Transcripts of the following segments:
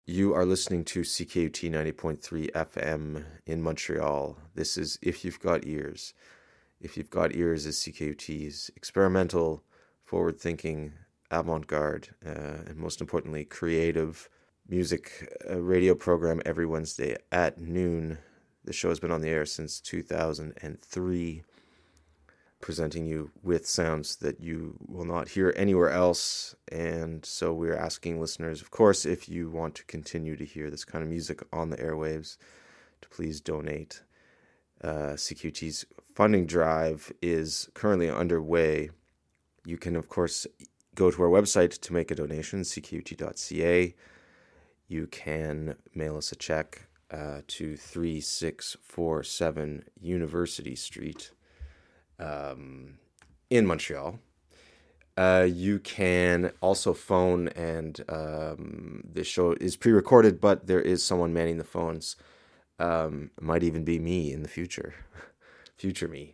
You are listening to CKUT 90.3 FM in Montreal. This is If You've Got Ears. If You've Got Ears is CKUT's experimental, forward-thinking, avant-garde, and most importantly, creative music radio program every Wednesday at noon. The show has been on the air since 2003, presenting you with sounds that you will not hear anywhere else. And so we're asking listeners, of course, if you want to continue to hear this kind of music on the airwaves, to please donate. CQT's funding drive is currently underway. You can, of course, go to our website to make a donation, cqt.ca. You can mail us a check to 3647 University Street in Montreal. You can also phone, and this show is pre-recorded, but there is someone manning the phones. Might even be me in the future. Future me.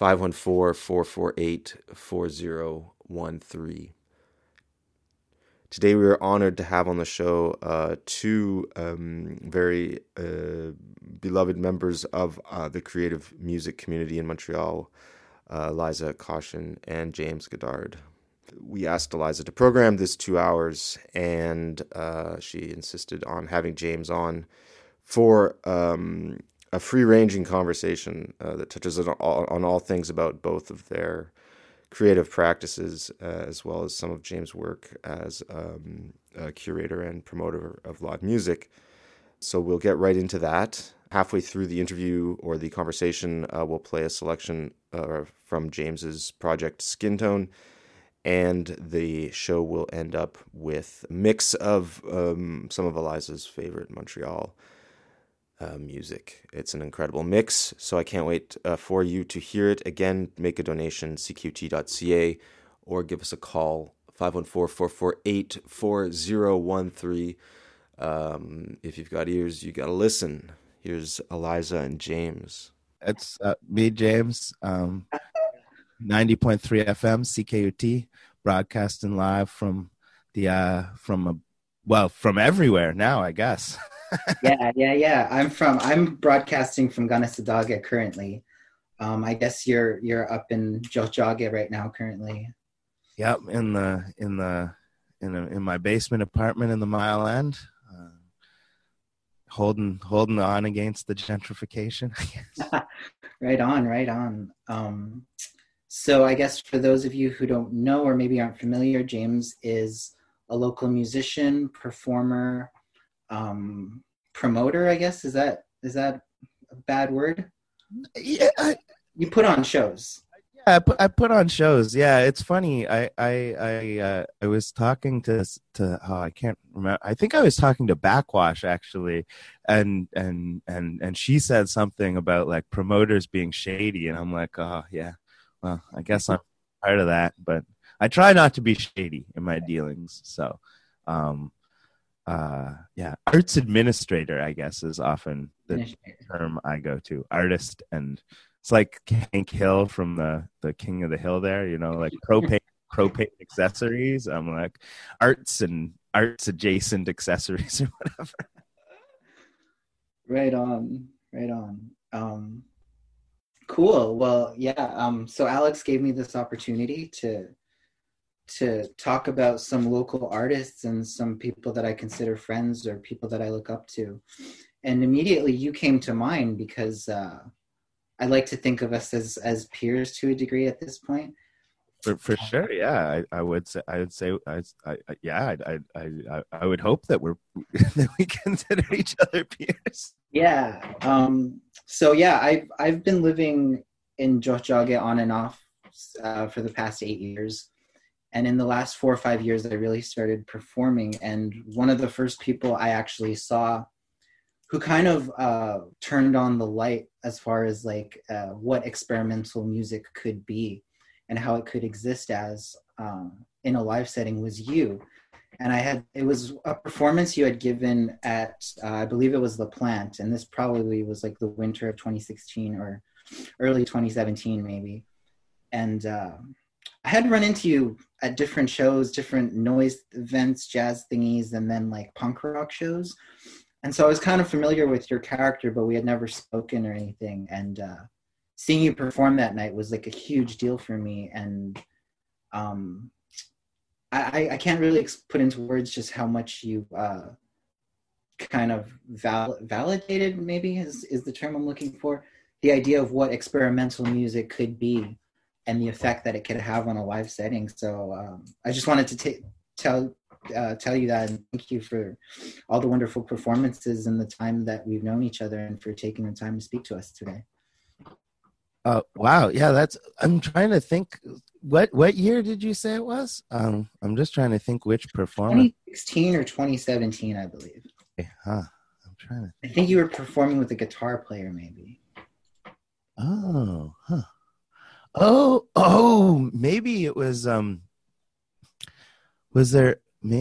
514-448-4013. Today we are honored to have on the show two very beloved members of the creative music community in Montreal, Liza Caution and James Godard. We asked Eliza to program this 2 hours, and she insisted on having James on for a free-ranging conversation that touches on all things about both of their creative practices, as well as some of James' work as a curator and promoter of live music. So we'll get right into that. Halfway through the interview or the conversation, we'll play a selection from James's project Skin Tone, and the show will end up with a mix of some of Eliza's favorite Montreal music. It's an incredible mix, so I can't wait for you to hear it. Again, make a donation, cqt.ca, or give us a call, 514-448-4013. If you've got ears, you gotta listen. Here's Eliza and James. It's me, James, 90.3 FM, CKUT, broadcasting live from from everywhere now, I guess. Yeah. I'm broadcasting from Ganasadaga currently. I guess you're up in Tiohtià:ke right now currently. Yep, in my basement apartment in the Mile End, holding on against the gentrification, I guess. Right on. So I guess for those of you who don't know or maybe aren't familiar, James is a local musician, performer, promoter, I guess. Is that a bad word? Yeah, you put on shows. Yeah, I put on shows. Yeah, it's funny. I was talking to I can't remember. I think I was talking to Backwash actually, and she said something about like promoters being shady, and I'm like, oh yeah, well I guess I'm part of that, but I try not to be shady in my dealings. So, yeah, arts administrator, I guess, is often the term I go to. Artist, and it's like Hank Hill from the King of the Hill there, like propane accessories. I'm like arts adjacent accessories or whatever. Right on. Cool. Well, yeah. So Alex gave me this opportunity to talk about some local artists and some people that I consider friends or people that I look up to. And immediately you came to mind because I like to think of us as peers to a degree at this point. For sure, yeah. I would say I would hope that that we consider each other peers. Yeah. So yeah, I've been living in Tiohtià:ke on and off for the past 8 years. And in the last 4 or 5 years, I really started performing. And one of the first people I actually saw who kind of turned on the light as far as like what experimental music could be and how it could exist as in a live setting was you. And it was a performance you had given at, I believe it was La Plante. And this probably was like the winter of 2016 or early 2017 maybe. And I had run into you at different shows, different noise events, jazz thingies, and then like punk rock shows. And so I was kind of familiar with your character, but we had never spoken or anything. And seeing you perform that night was like a huge deal for me. And um, I can't really put into words just how much you kind of validated, maybe is the term I'm looking for, the idea of what experimental music could be and the effect that it could have on a live setting. So I just wanted to tell you that, and thank you for all the wonderful performances and the time that we've known each other, and for taking the time to speak to us today. Wow. Yeah, I'm trying to think. What year did you say it was? I'm just trying to think which performance. 2016 or 2017, I believe. Okay, huh. I'm trying to. I think you were performing with a guitar player, maybe. Oh, huh. Oh, maybe it was. Was there?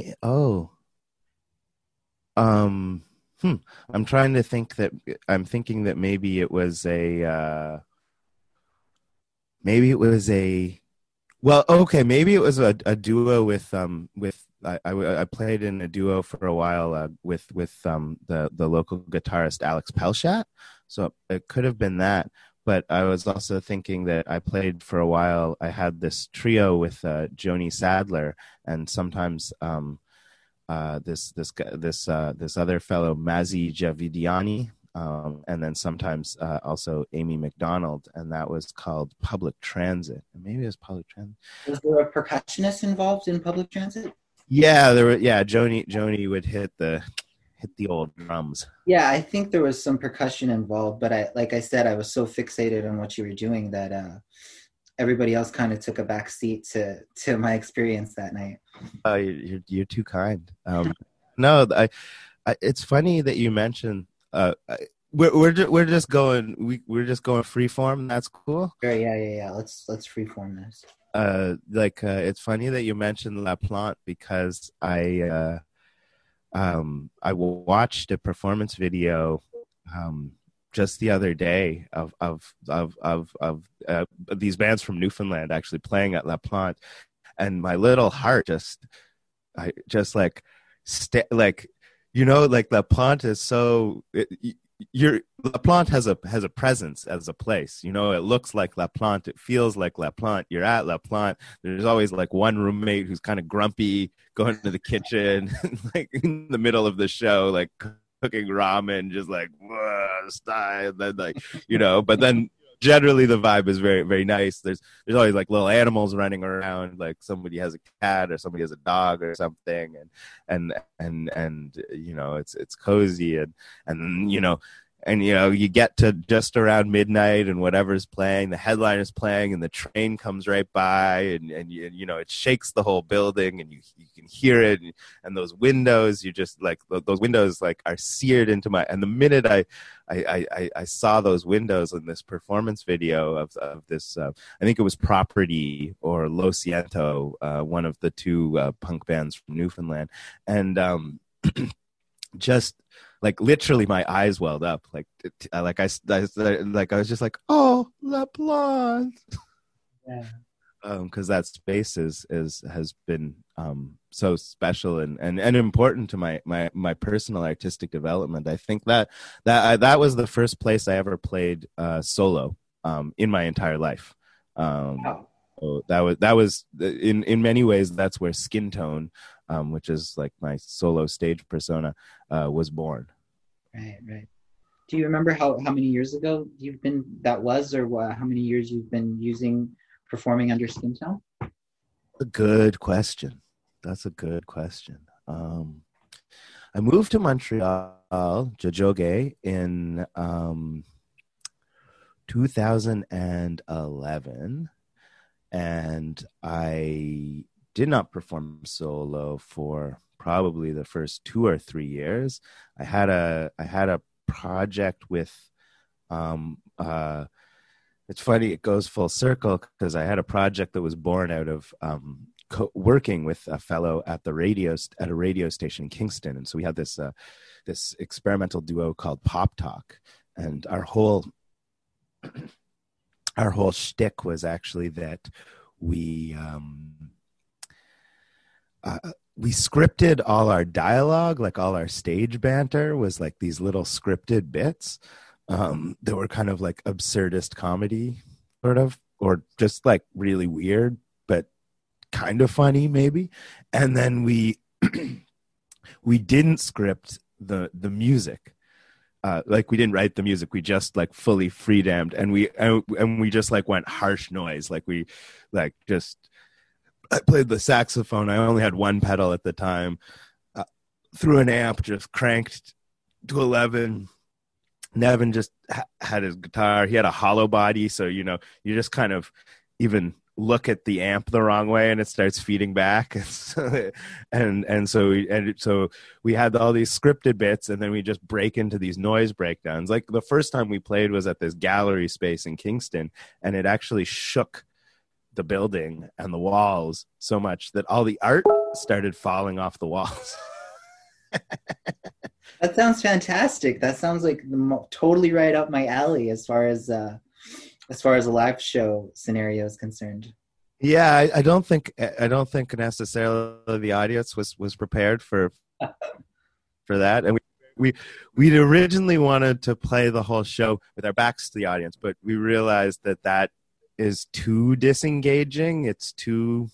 I'm trying to think that. I'm thinking that maybe it was a. Maybe it was a. Well, okay, maybe it was a duo with. I played in a duo for a while with the local guitarist Alex Pelchat, so it could have been that. But I was also thinking that I played for a while. I had this trio with Joni Sadler, and sometimes this other fellow Mazzy Javidiani, and then sometimes also Amy McDonald, and that was called Public Transit. And maybe it was Public Transit. Was there a percussionist involved in Public Transit? Yeah, there were. Yeah, Joni would hit the old drums. Yeah, I think there was some percussion involved, but like I said, I was so fixated on what you were doing that everybody else kind of took a back seat to my experience that night. You're too kind. No, it's funny that you mentioned. We're just going freeform. That's cool. Sure, yeah. Let's freeform this. It's funny that you mentioned La Plante, because I watched a performance video just the other day of these bands from Newfoundland actually playing at La Plante, and my little heart La Plante is so. La Plante has a presence as a place. It looks like La Plante. It feels like La Plante. You're at La Plante. There's always like one roommate who's kind of grumpy, going to the kitchen, like in the middle of the show, like cooking ramen, just like style. And then but then generally the vibe is very, very nice. There's always like little animals running around, like somebody has a cat or somebody has a dog or something, and it's cozy, and you get to just around midnight and whatever's playing, the headliner's playing, and the train comes right by, and it shakes the whole building, and you can hear it, and those windows, you just like those windows like are seared into my. And the minute I saw those windows in this performance video of this, I think it was Property or Lo Siento, one of the two punk bands from Newfoundland, and just. Like literally, my eyes welled up. I was just like, oh, La Plante. Yeah. Because that space has been so special and important to my personal artistic development. I think that was the first place I ever played solo in my entire life. Wow. So that was in many ways that's where Skin Tone, which is like my solo stage persona, was born. Right. Do you remember how many years ago or how many years you've been performing under Skin Tone? A good question. That's a good question. I moved to Montreal, Tiohtià:ke, in 2011, and I did not perform solo for probably the first 2 or 3 years. I had a project with it's funny, it goes full circle, because I had a project that was born out of working with a fellow at a radio station in Kingston, and so we had this experimental duo called Pop Talk, and our whole shtick was actually that we uh, we scripted all our dialogue, like all our stage banter was like these little scripted bits that were kind of like absurdist comedy, sort of, or just like really weird, but kind of funny maybe. And then we we didn't script the music. Like we didn't write the music, we just like fully freedammed, and we just like went harsh noise, like we like just I played the saxophone. I only had one pedal at the time. Through an amp, just cranked to 11. Nevin just had his guitar. He had a hollow body, so you know you just kind of even look at the amp the wrong way, and it starts feeding back. So we had all these scripted bits, and then we just break into these noise breakdowns. Like the first time we played was at this gallery space in Kingston, and it actually shook the building and the walls so much that all the art started falling off the walls. That sounds fantastic. That sounds like totally right up my alley as far as a live show scenario is concerned. Yeah, I don't think necessarily the audience was prepared for that, and we'd originally wanted to play the whole show with our backs to the audience, but we realized that is too disengaging. It's too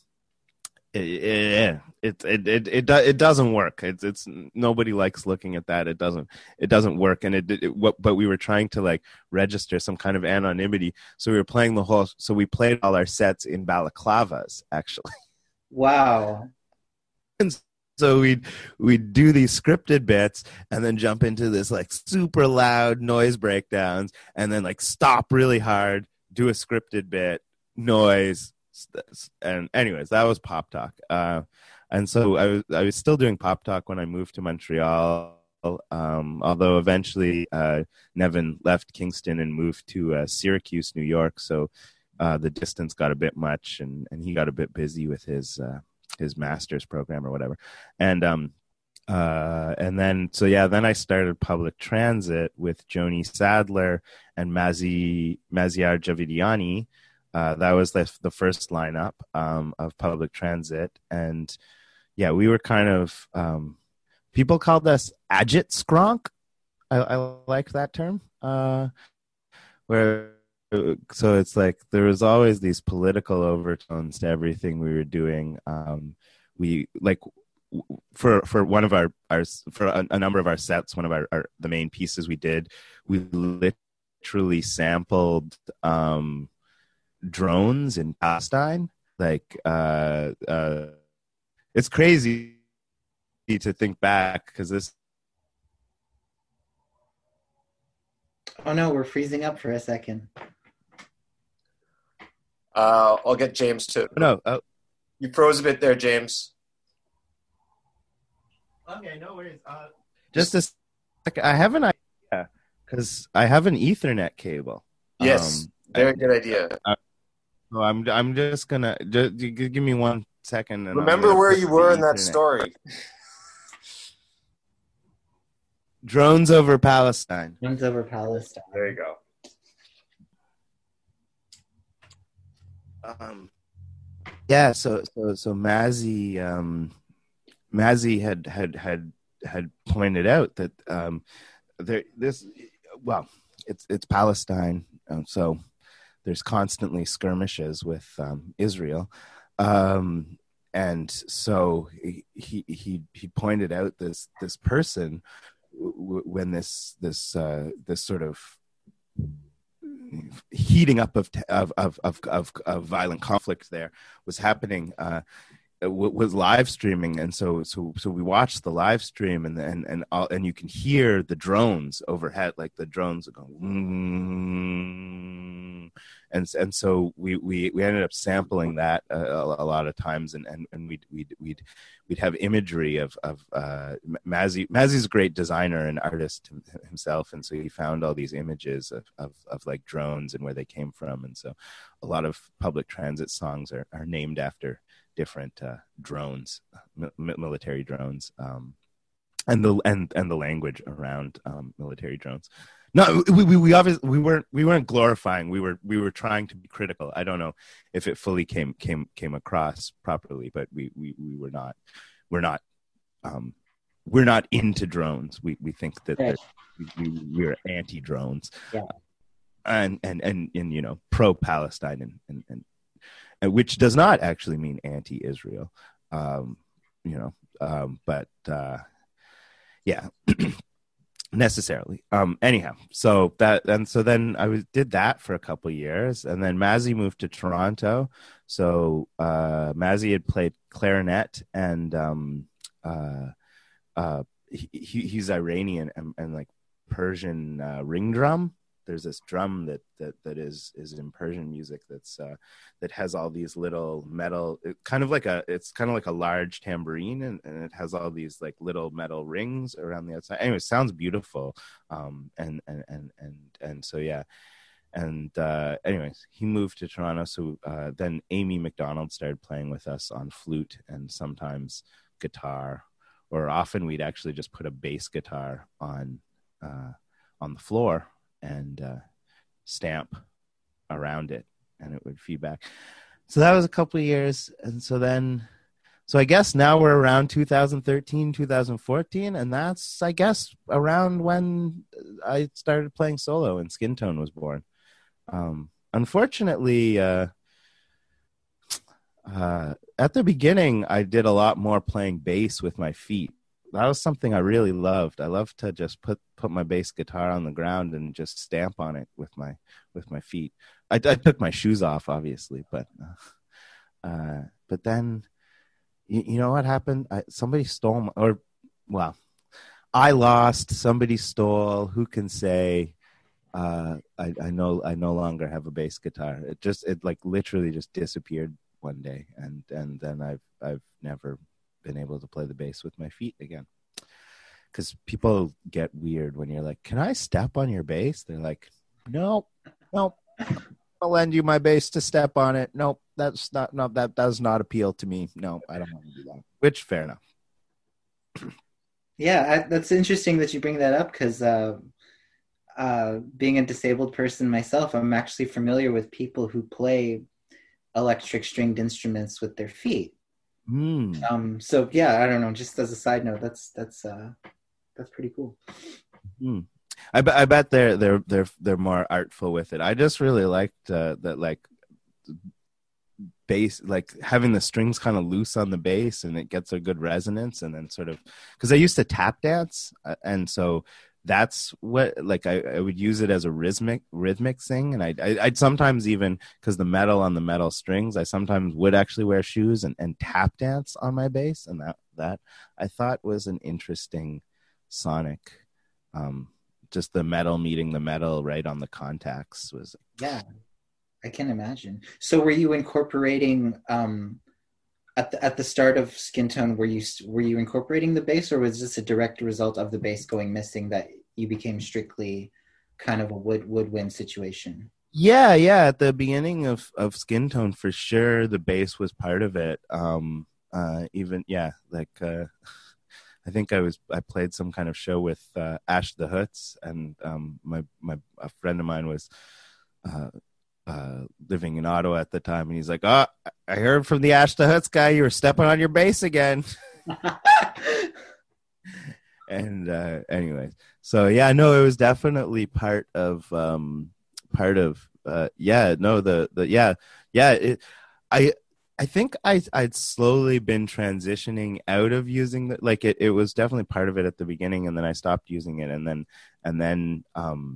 it doesn't work. It's nobody likes looking at that. It doesn't work. And but we were trying to like register some kind of anonymity, so we were playing so we played all our sets in balaclavas actually. Wow. And so we'd do these scripted bits and then jump into this like super loud noise breakdowns, and then like stop really hard, do a scripted bit, noise. And anyways, that was Pop Talk. And so I was still doing Pop Talk when I moved to Montreal. Although eventually Nevin left Kingston and moved to Syracuse, New York. So the distance got a bit much, and he got a bit busy with his master's program or whatever. And then then I started public transit with Joni Sadler and Maziar Javidiani. That was the first lineup of public transit. And yeah, we were kind of, people called us Agit Skronk. I like that term. So it's like there was always these political overtones to everything we were doing. We like for one of our for a number of our sets, one of our the main pieces we did, we literally sampled drones in Palestine. Like it's crazy to think back because this. Oh no, we're freezing up for a second. I'll get James to. No, you froze a bit there, James. Okay, no worries. Just a second. I have an idea because I have an Ethernet cable. Yes, very good idea. So I'm just gonna give me 1 second. And remember where you were in that story. Drones over Palestine. Drones over Palestine. There you go. Yeah. So Mazzy had pointed out that it's Palestine, so there's constantly skirmishes with Israel, and so he pointed out this person when this sort of heating up of violent conflict there was happening, was live streaming, and so we watched the live stream, and you can hear the drones overhead, like the drones are going, and so we ended up sampling that a lot of times, and we'd have imagery of Mazzy. Mazzy's a great designer and artist himself, and so he found all these images of like drones and where they came from, and so a lot of public transit songs are named after different drones, military drones. and the language around military drones. No, we obviously we weren't glorifying. We were trying to be critical. I don't know if it fully came across properly, but we were not. We're not. We're not into drones. We think that Right. we're anti drones. Yeah. And you know, pro Palestine and which does not actually mean anti Israel. You know, but yeah. Necessarily. Anyhow, so then did that for a couple of years, and then Mazzy moved to Toronto. So Mazzy had played clarinet, and he's Iranian and like Persian ring drum. There's this drum that is in Persian music that has all these little metal, it's kind of like a large tambourine, and it has all these like little metal rings around the outside. Anyway, it sounds beautiful. And so yeah. And anyways, he moved to Toronto. So then Amy McDonald started playing with us on flute and sometimes guitar, or often we'd actually just put a bass guitar on the floor and stamp around it, and it would feedback. So that was a couple of years, and so I guess now we're around 2013, 2014, and that's, I guess, around when I started playing solo and Skin Tone was born. Unfortunately, at the beginning, I did a lot more playing bass with my feet. That was something I really loved. I loved to just put my bass guitar on the ground and just stamp on it with my feet. I took my shoes off, obviously, but then you know what happened? Somebody stole I lost. Somebody stole. Who can say? I no longer have a bass guitar. It like literally just disappeared one day, and then I've never been able to play the bass with my feet again, because people get weird when you're like, can I step on your bass? They're like, no, I'll lend you my bass to step on it. Nope, that does not appeal to me. No, I don't want to do that. Which, fair enough. Yeah, that's interesting that you bring that up, because being a disabled person myself, I'm actually familiar with people who play electric stringed instruments with their feet. So yeah, I don't know. Just as a side note, that's pretty cool. I bet they're more artful with it. I just really liked that, like, bass, like having the strings kind of loose on the bass, and it gets a good resonance, and then sort of, because I used to tap dance, and so that's what, like, I would use it as a rhythmic thing, and I'd sometimes, even because the metal on the metal strings, I sometimes would actually wear shoes and tap dance on my bass, and that I thought was an interesting sonic, just the metal meeting the metal right on the contacts was. Yeah, I can imagine. So were you incorporating at the start of Skin Tone, were you incorporating the bass, or was this a direct result of the bass going missing that you became strictly kind of a woodwind situation? Yeah. At the beginning of Skin Tone, for sure, the bass was part of it. Even I think I played some kind of show with Ash the Hoots, and a friend of mine was living in Ottawa at the time, and he's like, "Oh, I heard from the Ash the Hoots guy you were stepping on your bass again." And anyways, so yeah, no, it was definitely part of I think I'd slowly been transitioning out of using that. Like it was definitely part of it at the beginning, and then I stopped using it, and then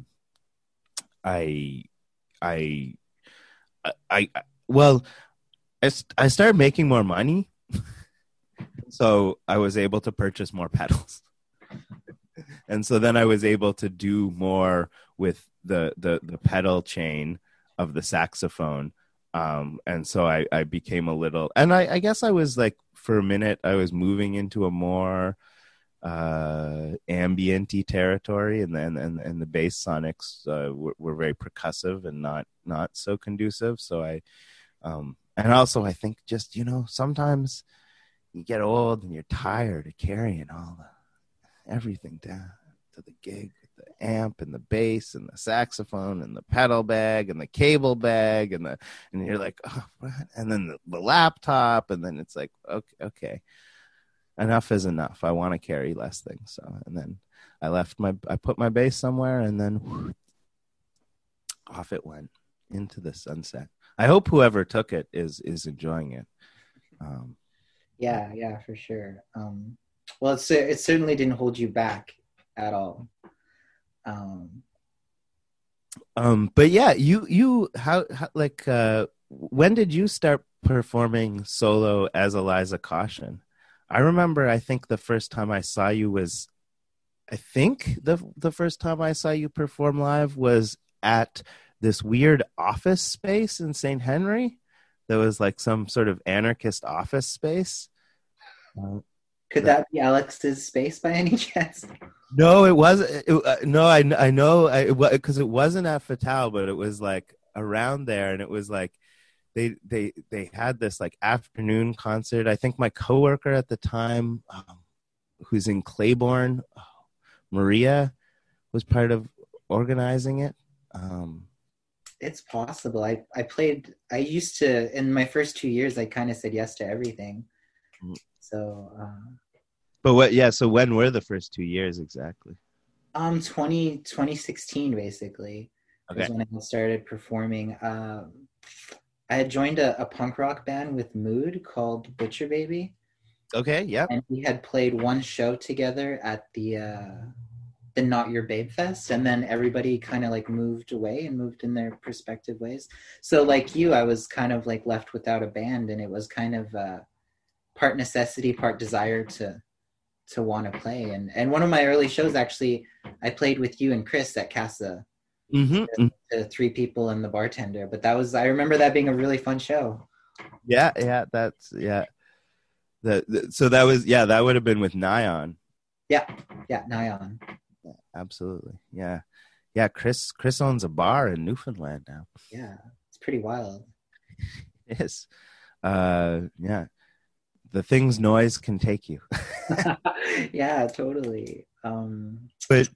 I started making more money, so I was able to purchase more pedals, and so then I was able to do more with the pedal chain of the saxophone. And so I became a little, and I guess I was like, for a minute, I was moving into a more ambient-y territory, and the bass sonics were very percussive and not so conducive. So and also I think just, sometimes you get old and you're tired of carrying all everything down to the gig, the amp and the bass and the saxophone and the pedal bag and the cable bag and you're like, oh, what? And then the laptop, and then it's like, okay, enough is enough. I want to carry less things. So, and then I put my bass somewhere, and then off it went into the sunset. I hope whoever took it is enjoying it. Yeah, for sure. Well, it certainly didn't hold you back at all. But yeah, you how like when did you start performing solo as Eliza Caution? I remember, I think the first time I saw you was, I think the first time I saw you perform live was at this weird office space in St. Henry. There was like some sort of anarchist office space. Could that be Alex's space by any chance? No, it wasn't. No, I know, because it wasn't at Fatale, but it was like around there, and it was like they had this like afternoon concert. I think my coworker at the time, who's in Claiborne, Maria, was part of organizing it. It's possible. I used to, in my first 2 years, I kind of said yes to everything. So, so when were the first 2 years exactly? 2016 basically. Okay. Was when I started performing. I had joined a punk rock band with Mood called Butcher Baby. Okay, yeah. And we had played one show together at the Not Your Babe Fest, and then everybody kind of like moved away and moved in their respective ways. So like you, I was kind of like left without a band, and it was kind of part necessity, part desire to want to play. And one of my early shows, actually, I played with you and Chris at Casa. Mm-hmm. To 3 people and the bartender, but I remember that being a really fun show. Yeah, that's so that was, that would have been with Nyan. Yeah, Nyan. Yeah, absolutely. Yeah. Chris owns a bar in Newfoundland now. Yeah, it's pretty wild. It is. Yeah, the things noise can take you. Yeah, totally. But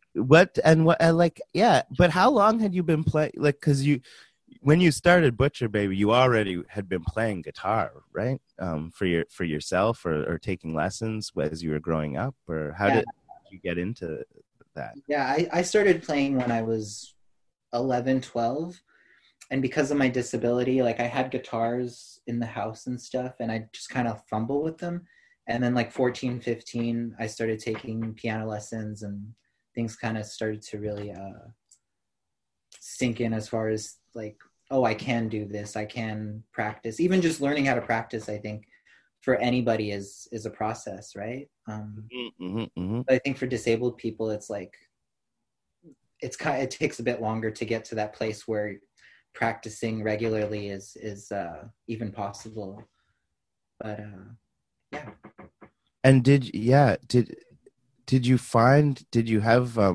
but how long had you been playing? Like, because when you started Butcher Baby, you already had been playing guitar, right? For yourself, or taking lessons as you were growing up, or how did you get into that? Yeah, I started playing when I was 11, 12. And because of my disability, like I had guitars in the house and stuff, and I just kind of fumble with them. And then like 14, 15, I started taking piano lessons, and things kind of started to really sink in as far as like, oh, I can do this. I can practice. Even just learning how to practice, I think, for anybody is a process, right? But I think for disabled people, it's like, it takes a bit longer to get to that place where practicing regularly is even possible. But yeah. And did you have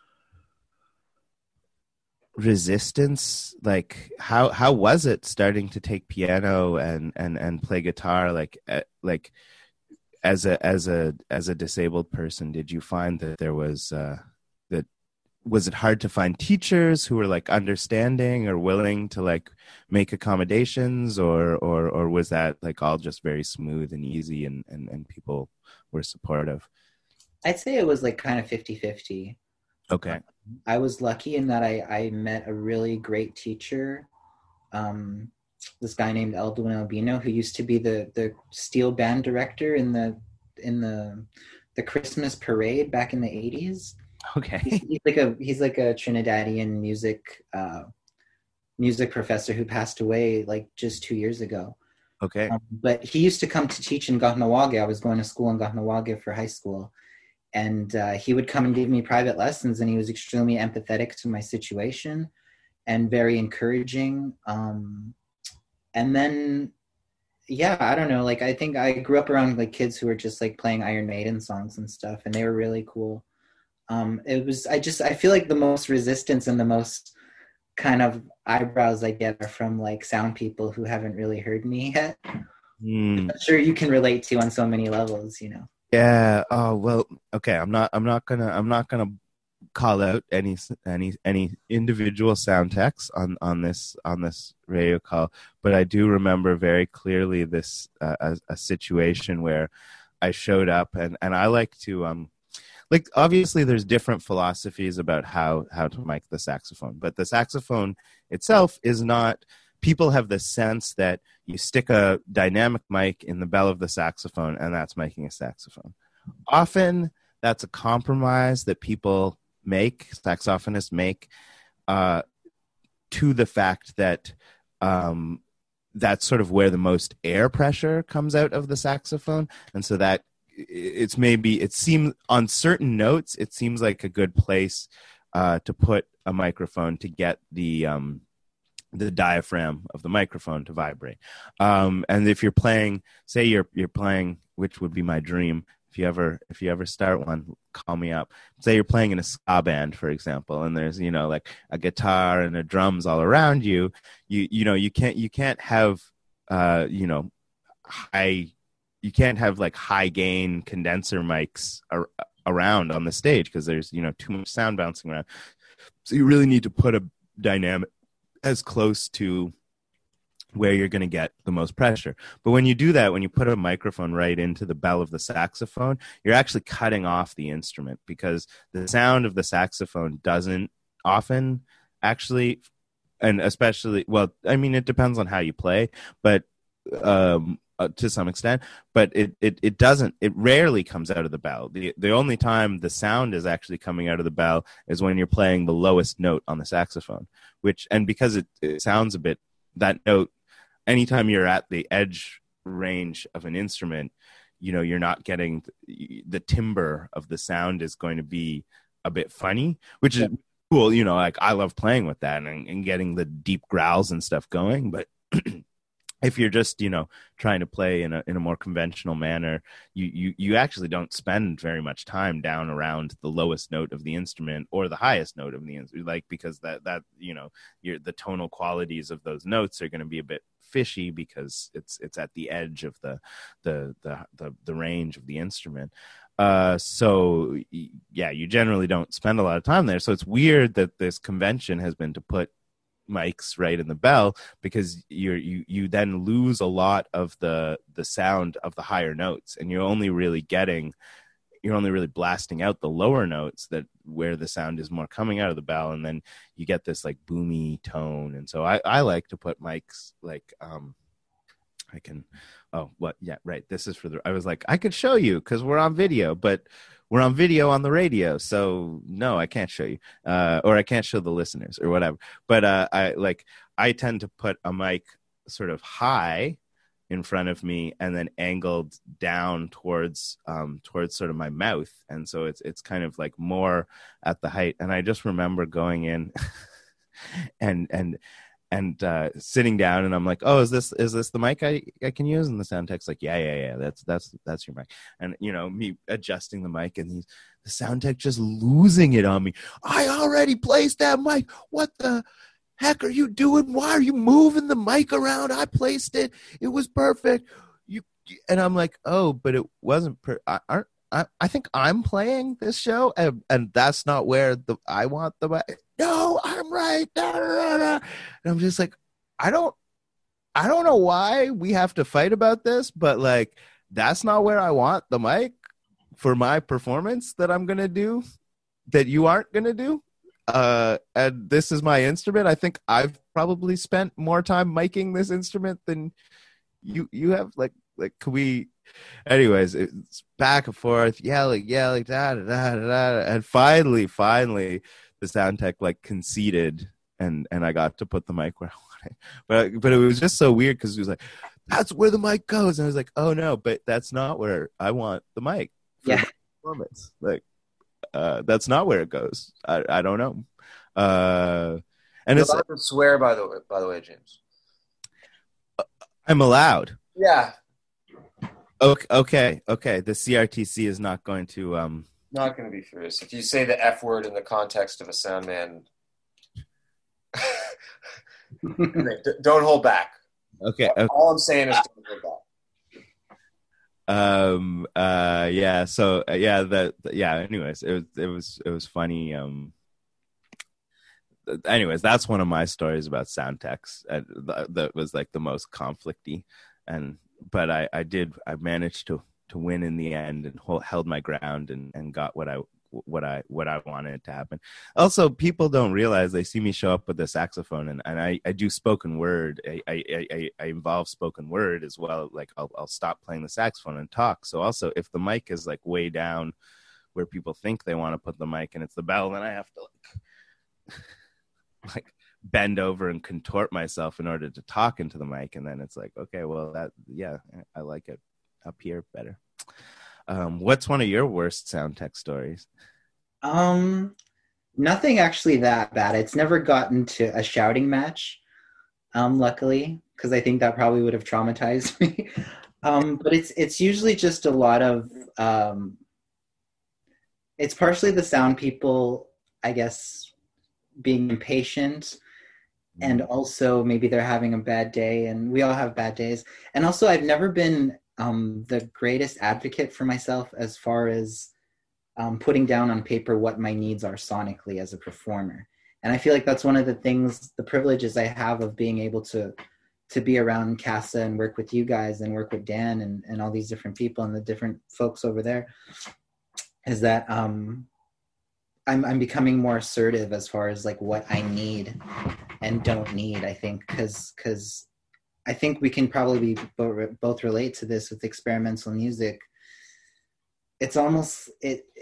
resistance? Like how was it starting to take piano and play guitar, like as a disabled person? Did you find that there was was it hard to find teachers who were like understanding or willing to like make accommodations, or was that like all just very smooth and easy and people were supportive? I'd say it was like kind of 50-50. Okay. I was lucky in that I met a really great teacher, this guy named Eldwin Albino, who used to be the steel band director in the Christmas parade back in the 80s. Okay. He's like a Trinidadian music professor who passed away like just 2 years ago. Okay. But he used to come to teach in Kahnawake. I was going to school in Kahnawake for high school. And he would come and give me private lessons, and he was extremely empathetic to my situation and very encouraging. And then, yeah, I don't know. Like, I think I grew up around like kids who were just like playing Iron Maiden songs and stuff, and they were really cool. I feel like the most resistance and the most kind of eyebrows I get are from like sound people who haven't really heard me yet. I'm sure you can relate to on so many levels, you know. Yeah. Oh well. Okay. I'm not gonna call out any individual sound techs on this radio call, but I do remember very clearly this a situation where I showed up, and I like to like, obviously there's different philosophies about how to mic the saxophone, but the saxophone itself is not. People have the sense that you stick a dynamic mic in the bell of the saxophone and that's miking a saxophone. Often that's a compromise that people make, saxophonists make, uh, to the fact that that's sort of where the most air pressure comes out of the saxophone, and so that it seems on certain notes it seems like a good place to put a microphone to get the diaphragm of the microphone to vibrate. And if you're playing, say you're playing, which would be my dream. If you ever start one, call me up. Say you're playing in a ska band, for example, and there's, like a guitar and a drums all around you. You can't have high you can't have like high gain condenser mics around on the stage because there's too much sound bouncing around. So you really need to put a dynamic as close to where you're going to get the most pressure. But when you do that, when you put a microphone right into the bell of the saxophone, you're actually cutting off the instrument, because the sound of the saxophone doesn't often actually, and especially, well, I mean, it depends on how you play, but to some extent, but it rarely comes out of the bell. The only time the sound is actually coming out of the bell is when you're playing the lowest note on the saxophone, and because it sounds a bit, that note, anytime you're at the edge range of an instrument, you're not getting the timbre of the sound is going to be a bit funny, which is cool. Like I love playing with that and getting the deep growls and stuff going. But if you're just, trying to play in a more conventional manner, you actually don't spend very much time down around the lowest note of the instrument or the highest note of the instrument, like, because that the tonal qualities of those notes are going to be a bit fishy because it's at the edge of the range of the instrument. So yeah, you generally don't spend a lot of time there. So it's weird that this convention has been to put mics right in the bell, because you then lose a lot of the sound of the higher notes, and you're only really blasting out the lower notes, that where the sound is more coming out of the bell, and then you get this like boomy tone. And so I like to put mics like this is for I was like, I could show you because we're on video, but we're on video on the radio, so no, I can't show you, or I can't show the listeners or whatever. But I tend to put a mic sort of high in front of me and then angled down towards sort of my mouth, and so it's kind of like more at the height. And I just remember going in and sitting down, and I'm like, oh, is this the mic I can use? And the sound tech's like, yeah, that's your mic. And me adjusting the mic, and the sound tech just losing it on me. I already placed that mic. What the heck are you doing? Why are you moving the mic around? I placed it. It was perfect. And I'm like, oh, but it wasn't. I think I'm playing this show, and that's not where I want the mic. No, I'm right. And I'm just like, I don't know why we have to fight about this, but like, that's not where I want the mic for my performance that I'm going to do, that you aren't going to do. And this is my instrument. I think I've probably spent more time miking this instrument than you have. Like, can we, anyways, it's back and forth, yelling, da, da, da, da. And finally, the sound tech like conceded, and I got to put the mic where I wanted. But it was just so weird, because he was like, that's where the mic goes. And I was like, oh no, but that's not where I want the mic for my performance. Like, that's not where it goes. I don't know. And you're it's allowed to swear, by the way, James. I'm allowed. Yeah. Okay. The CRTC is not going to Not going to be furious. If you say the F word in the context of a sound man, don't hold back. Okay. All I'm saying is don't hold Yeah. So yeah, yeah. Anyways, it was funny. Anyways, that's one of my stories about sound techs. That was like the most conflicty, and but I managed to win in the end and held my ground and got what I wanted to happen. Also, people don't realize they see me show up with the saxophone, and I do spoken word. I involve spoken word as well. Like I'll stop playing the saxophone and talk. So also, if the mic is like way down where people think they want to put the mic and it's the bell, then I have to like bend over and contort myself in order to talk into the mic, and then it's like, okay, well, that, yeah, I like it up here better. What's one of your worst sound tech stories? Nothing actually that bad. It's never gotten to a shouting match, luckily, because I think that probably would have traumatized me. But it's usually just a lot of it's partially the sound people, I guess, being impatient, and also maybe they're having a bad day, and we all have bad days. And also, I've never been the greatest advocate for myself as far as putting down on paper what my needs are sonically as a performer. And I feel like that's one of the things, the privileges I have of being able to be around CASA and work with you guys and work with Dan and all these different people and the different folks over there, is that I'm becoming more assertive as far as like what I need and don't need, I think, because I think we can probably both relate to this with experimental music. It's almost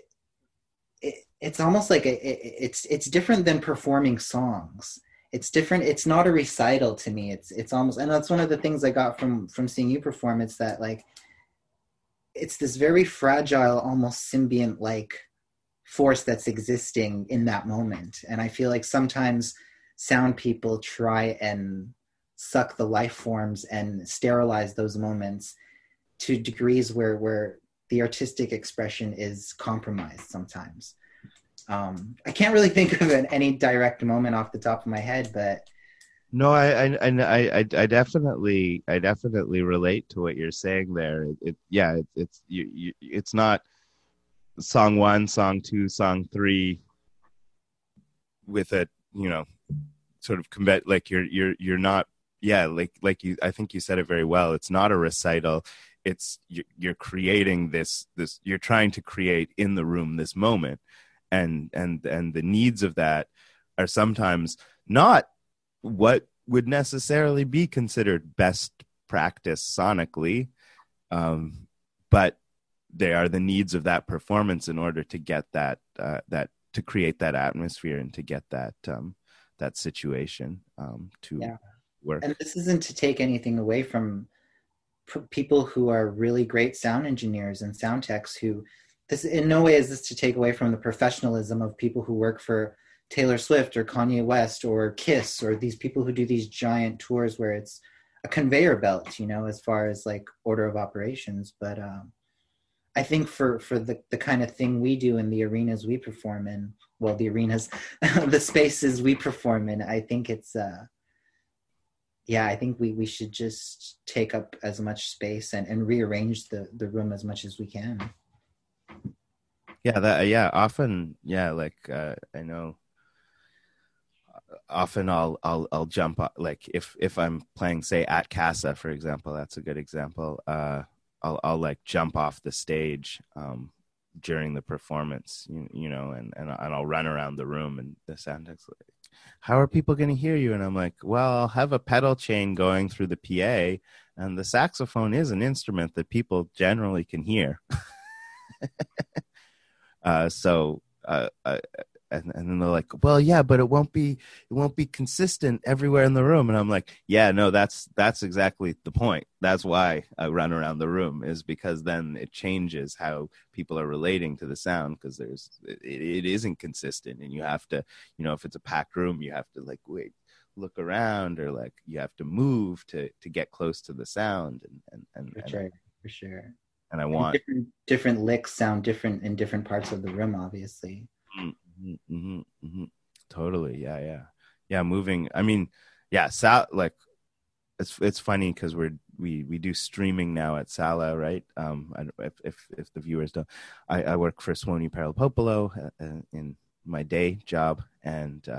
it's almost like it's different than performing songs. It's different. It's not a recital to me. It's almost, and that's one of the things I got from seeing you perform. It's that like it's this very fragile, almost symbiont like force that's existing in that moment. And I feel like sometimes sound people try and suck the life forms and sterilize those moments to degrees where the artistic expression is compromised sometimes. I can't really think of any direct moment off the top of my head, but no, I definitely relate to what you're saying there. It's not song 1, song 2, song 3 with it, sort of combat, like you're not, like you, I think you said it very well. It's not a recital. It's you're creating this you're trying to create in the room this moment, and the needs of that are sometimes not what would necessarily be considered best practice sonically, but they are the needs of that performance in order to get that to create that atmosphere and to get that that situation to work. And this isn't to take anything away from people who are really great sound engineers and sound techs who, this in no way is this to take away from the professionalism of people who work for Taylor Swift or Kanye West or Kiss, or these people who do these giant tours where it's a conveyor belt, as far as like order of operations. But I think for the kind of thing we do in the arenas we perform in, well, the arenas, the spaces we perform in, I think it's I think we should just take up as much space and rearrange the room as much as we can. Often, I know often I'll jump, like if I'm playing, say, at Casa, for example, that's a good example. I'll like jump off the stage during the performance, and I'll run around the room, and the sound tech's like, how are people going to hear you? And I'm like, well, I'll have a pedal chain going through the PA, and the saxophone is an instrument that people generally can hear. And then they're like, well, yeah, but it won't be consistent everywhere in the room. And I'm like, yeah, no, that's exactly the point. That's why I run around the room, is because then it changes how people are relating to the sound, because it isn't consistent, and you have to, if it's a packed room, you have to like look around, or like you have to move to get close to the sound, and for sure. And I want different licks sound different in different parts of the room, obviously. Totally. Yeah. Moving. I mean, like it's funny because we do streaming now at Sala, right? I don't, if the viewers don't, I work for Suoni Paralpopolo in my day job, and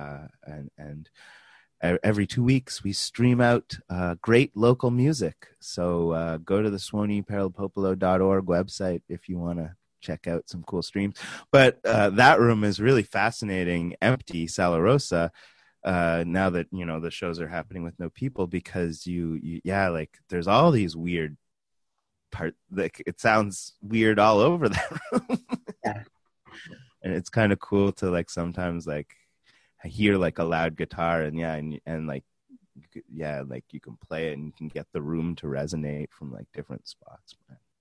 every 2 weeks we stream out great local music. So go to the SuoniParalpopolo.org website if you want to check out some cool streams. But that room is really fascinating, empty, Sala Rosa, now that, you know, the shows are happening with no people, because you like there's all these weird like it sounds weird all over that room. Yeah. And it's kind of cool to like sometimes like hear like a loud guitar and like you can play it and you can get the room to resonate from like different spots.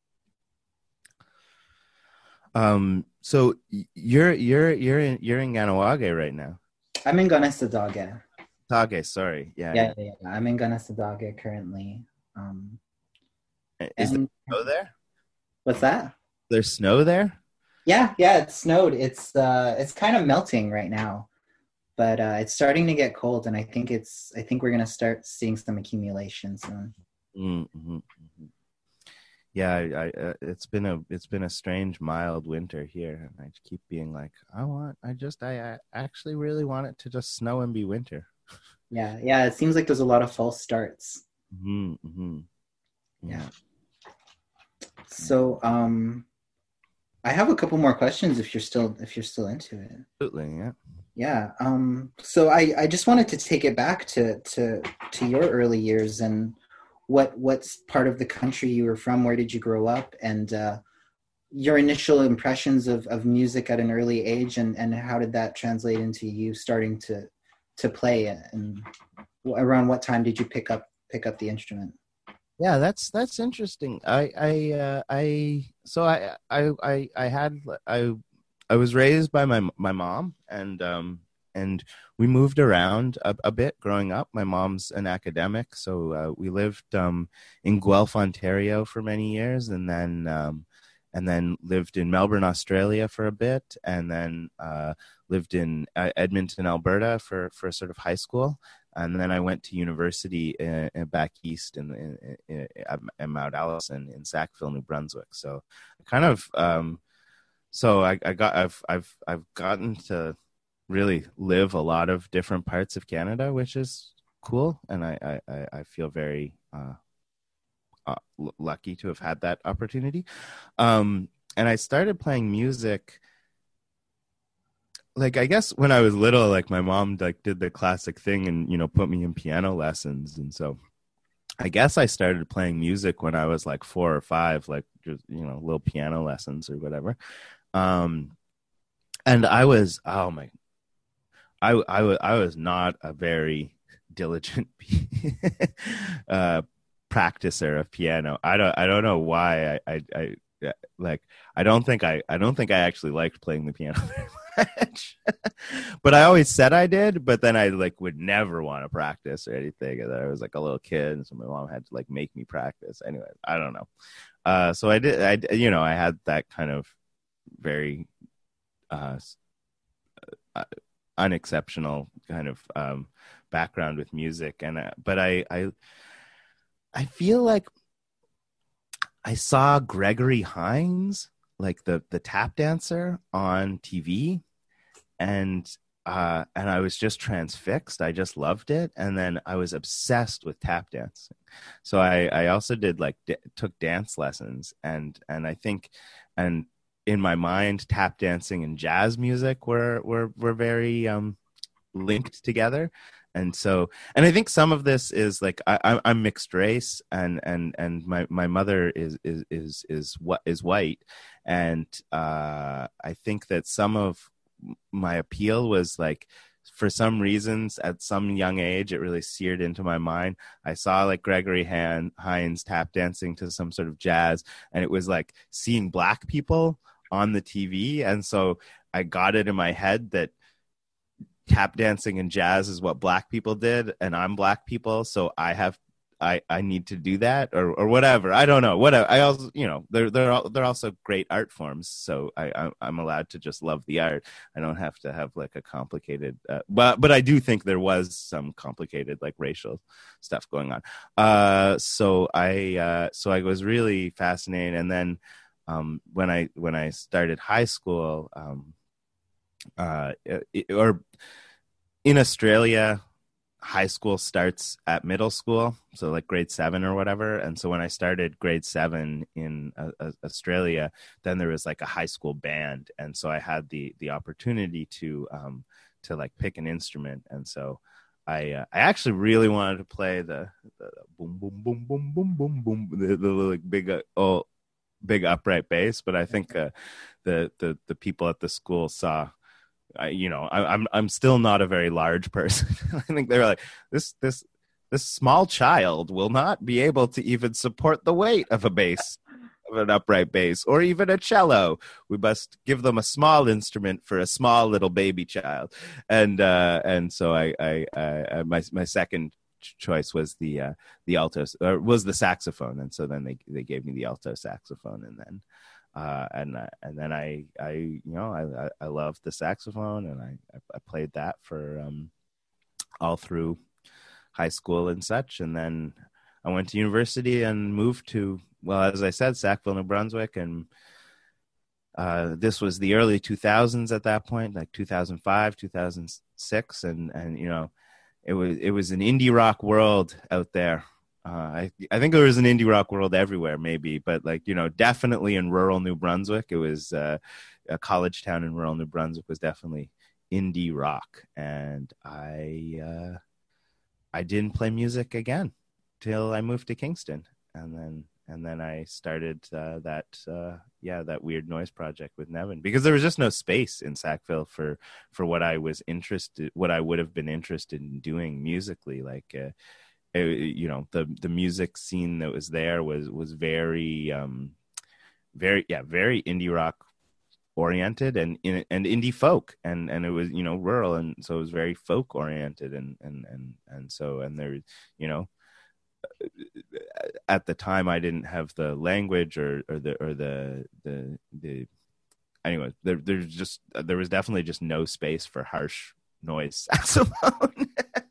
So you're in Ganawage right now. I'm in Ganesadage. Tage, sorry. Yeah. I'm in Ganesadage currently. Is there snow there? What's that? There's snow there? Yeah, it snowed. It's kind of melting right now, but it's starting to get cold, and I think we're gonna start seeing some accumulation soon. Mm-hmm. Yeah, it's been a strange mild winter here, and I keep being like, I actually really want it to just snow and be winter. Yeah, it seems like there's a lot of false starts. Mm-hmm. Yeah. So, I have a couple more questions if you're still into it. Absolutely, yeah. Yeah. So I just wanted to take it back to your early years and what's part of the country you were from, where did you grow up, and your initial impressions of music at an early age, and how did that translate into you starting to play it, and around what time did you pick up the instrument? Yeah, that's interesting. I was raised by my mom, and we moved around a bit growing up. My mom's an academic, so we lived in Guelph, Ontario for many years, and then lived in Melbourne, Australia for a bit, and then lived in Edmonton, Alberta for sort of high school. And then I went to university back east in Mount Allison in Sackville, New Brunswick. So kind of, I've gotten to really live a lot of different parts of Canada, which is cool, and I feel very lucky to have had that opportunity. And I started playing music. Like, I guess when I was little, like my mom like did the classic thing and, you know, put me in piano lessons. And so I guess I started playing music when I was like 4 or 5, like, just, you know, little piano lessons or whatever. And I was, I was not a very diligent practicer of piano. I don't know why I don't think I actually liked playing the piano very much. But I always said I did, but then I like would never want to practice or anything. And then I was like a little kid, and so my mom had to like make me practice. Anyway, I don't know. So I had that kind of very unexceptional kind of background with music, and but I feel like I saw Gregory Hines, like the tap dancer, on TV, and I was just transfixed. I just loved it, and then I was obsessed with tap dancing. So I also did took dance lessons, and I think, and in my mind, tap dancing and jazz music were very linked together. And so, and I think some of this is like I'm mixed race, and my mother is white, and I think that some of my appeal was like, for some reasons at some young age, it really seared into my mind. I saw like Gregory Hines tap dancing to some sort of jazz, and it was like seeing Black people on the TV, and so I got it in my head that tap dancing and jazz is what Black people did, and I'm Black people, so I have I need to do that or whatever. I don't know. Whatever. I also, they're also great art forms. So I'm allowed to just love the art. I don't have to have like a complicated, but I do think there was some complicated like racial stuff going on. So I was really fascinated. And then when I started high school, or in Australia, high school starts at middle school, so like grade 7 or whatever. And so when I started grade 7 in Australia, then there was like a high school band, and so I had the opportunity to like pick an instrument. And so I actually really wanted to play the boom boom boom boom boom boom boom, the like big upright bass, but I think the people at the school saw. I'm still not a very large person. I think they were like, this small child will not be able to even support the weight of a bass, of an upright bass, or even a cello. We must give them a small instrument for a small little baby child. And so my second choice was the alto, or was the saxophone. And so then they gave me the alto saxophone, and then. And then I loved the saxophone, and I played that for all through high school and such. And then I went to university and moved to, well, as I said, Sackville, New Brunswick. And this was the early 2000s at that point, like 2005, 2006. And it was an indie rock world out there. I think there was an indie rock world everywhere, maybe, but like, definitely in rural New Brunswick, it was a college town in rural New Brunswick was definitely indie rock. And I didn't play music again till I moved to Kingston. And then I started that Weird Noise project with Nevin, because there was just no space in Sackville for what I would have been interested in doing musically. Like, the music scene that was there was very very indie rock oriented and indie folk, and it was rural, and so it was very folk oriented, and there at the time I didn't have the language or the anyway, there was definitely just no space for harsh noise saxophone.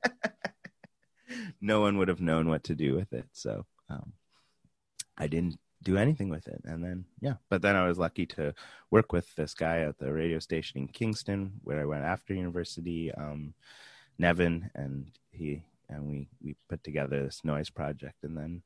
No one would have known what to do with it. So I didn't do anything with it. And then, but then I was lucky to work with this guy at the radio station in Kingston, where I went after university, Nevin, and we put together this noise project. And then,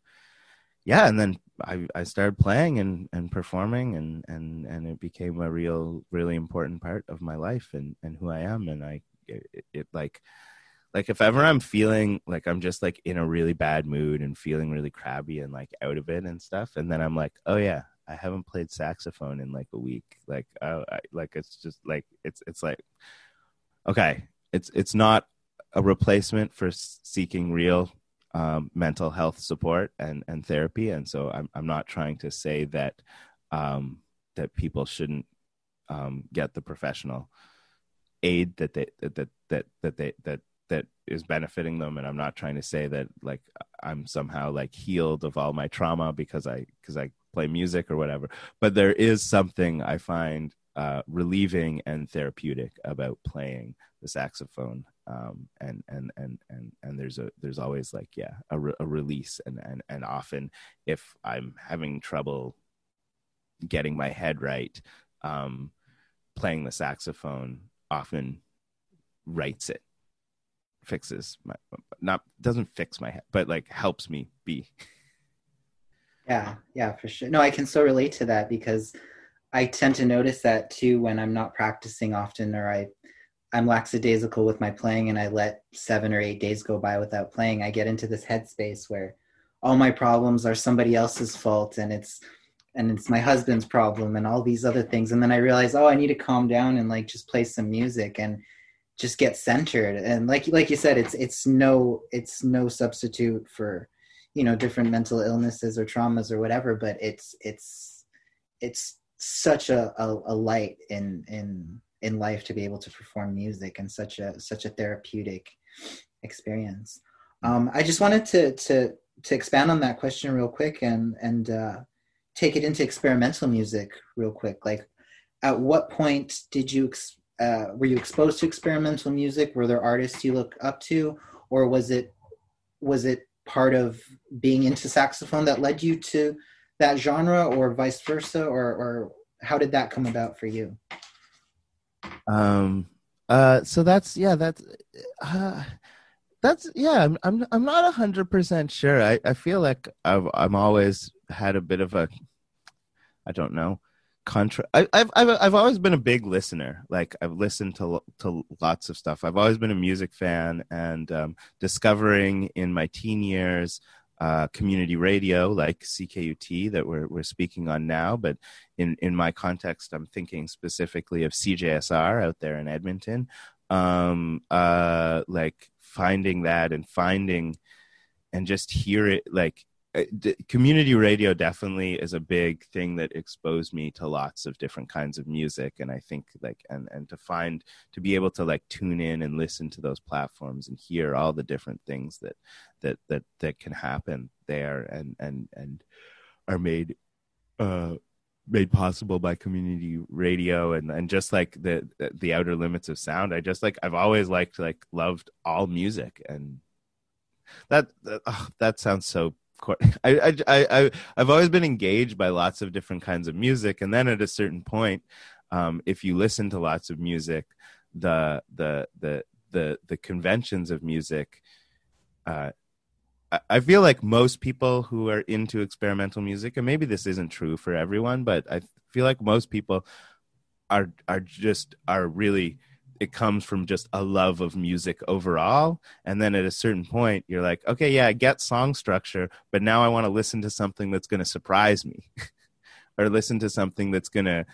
I started playing and performing, and it became a really important part of my life and who I am. And like if ever I'm feeling like I'm just like in a really bad mood and feeling really crabby and like out of it and stuff, and then I'm like, oh yeah, I haven't played saxophone in like a week. Like, it's just like it's like, okay, it's not a replacement for seeking real mental health support and therapy. And so I'm not trying to say that that people shouldn't get the professional aid that is benefiting them. And I'm not trying to say that like I'm somehow like healed of all my trauma because I play music or whatever, but there is something I find relieving and therapeutic about playing the saxophone. And there's always like, a release. And often if I'm having trouble getting my head right, playing the saxophone often fixes doesn't fix my head, but like helps me be. Yeah, for sure. No, I can so relate to that, because I tend to notice that too when I'm not practicing often, or I'm lackadaisical with my playing and I let 7 or 8 days go by without playing. I get into this headspace where all my problems are somebody else's fault, and it's my husband's problem and all these other things. And then I realize, I need to calm down and like just play some music and just get centered. And like you said, it's no substitute for, different mental illnesses or traumas or whatever, but it's such a light in life to be able to perform music, and such a therapeutic experience. I just wanted to to expand on that question real quick and take it into experimental music real quick. Like, at what point did you were you exposed to experimental music? Were there artists you look up to, or was it part of being into saxophone that led you to that genre, or vice versa, or how did that come about for you? So that's yeah. I'm not 100% sure. I feel like I'm always had a bit of a, I don't know, I've always been a big listener. Like, I've listened to lots of stuff. I've always been a music fan, and discovering in my teen years community radio like CKUT that we're speaking on now. But in my context, I'm thinking specifically of CJSR out there in Edmonton. Like, finding that and just hear it, like, community radio definitely is a big thing that exposed me to lots of different kinds of music. And I think, like, and to be able to, like, tune in and listen to those platforms and hear all the different things that can happen there and are made possible by community radio and just like the outer limits of sound. I've always loved all music, and that sounds so. I've always been engaged by lots of different kinds of music, and then at a certain point, if you listen to lots of music, the conventions of music. I feel like most people who are into experimental music, and maybe this isn't true for everyone, but I feel like most people are really, it comes from just a love of music overall. And then at a certain point, you're like, okay, yeah, I get song structure, but now I want to listen to something that's going to surprise me, or listen to something that's going to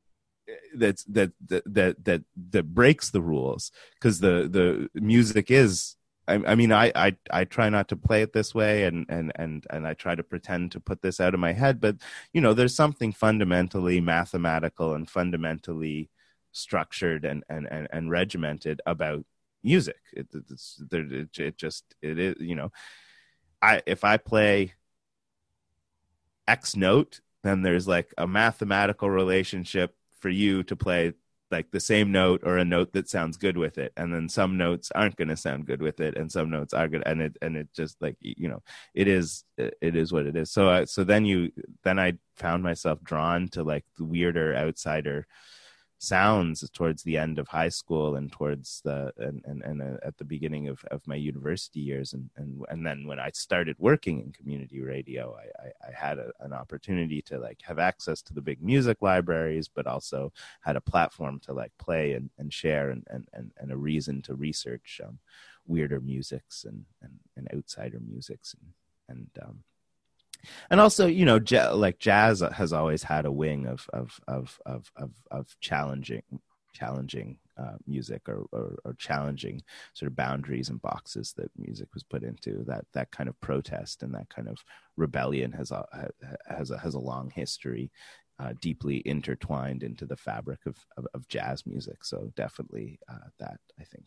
that breaks the rules, because the music is. I mean, I try not to play it this way, and I try to pretend to put this out of my head, but there's something fundamentally mathematical and fundamentally structured and regimented about music. It is, if I play X note, then there's like a mathematical relationship for you to play like the same note or a note that sounds good with it, and then some notes aren't going to sound good with it, and some notes are good, and it just, like, it is what it is. So then I found myself drawn to, like, the weirder outsider sounds towards the end of high school and towards at the beginning of my university years, and then when I started working in community radio, I had an opportunity to, like, have access to the big music libraries, but also had a platform to, like, play and share and a reason to research weirder musics and outsider musics and also, like, jazz has always had a wing of challenging music or challenging sort of boundaries and boxes that music was put into. That kind of protest and that kind of rebellion has a long history, deeply intertwined into the fabric of jazz music. So definitely that, I think.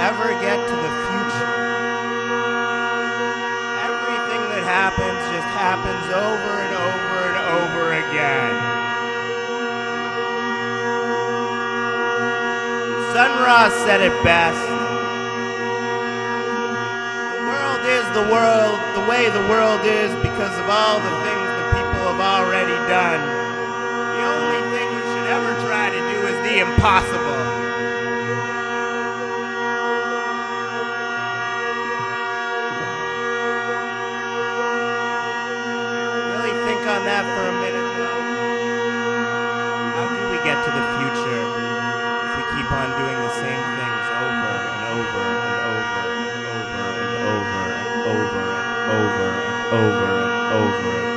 ever get to the future. Everything that happens just happens over and over and over again. Sun Ra said it best. The world is the world, the way the world is because of all the things that people have already done. The only thing you should ever try to do is the impossible. Really think on that for a minute, though. How do we get to the future if we keep on doing the same things over and over and over and over and over and over and over and over and over again?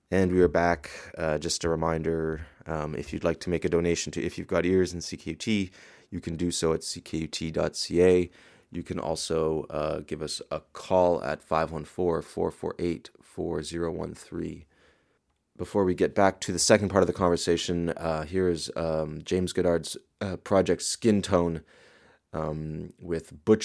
And we are back. Just a reminder, if you'd like to make a donation to If You've Got Ears in CKUT, you can do so at ckut.ca. You can also give us a call at 514-448-4013. Before we get back to the second part of the conversation, here is James Goddard's project Skin Tone with Butch